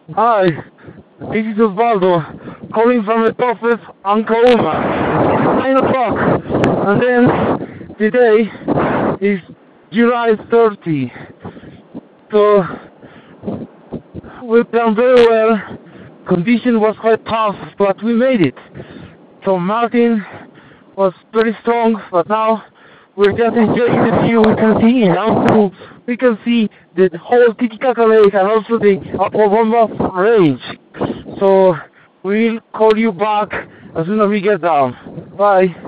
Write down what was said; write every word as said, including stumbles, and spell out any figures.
Hi, this is Osvaldo, calling from the office on Coloma. It's nine o'clock, and then today is July thirtieth. So, we've done very well. Condition was quite tough, but we made it. So Martin was very strong, but now we're just enjoying the view we can see, and also we can see the whole Titicaca Lake and also the Apobomba range. So we'll call you back as soon as we get down. Bye.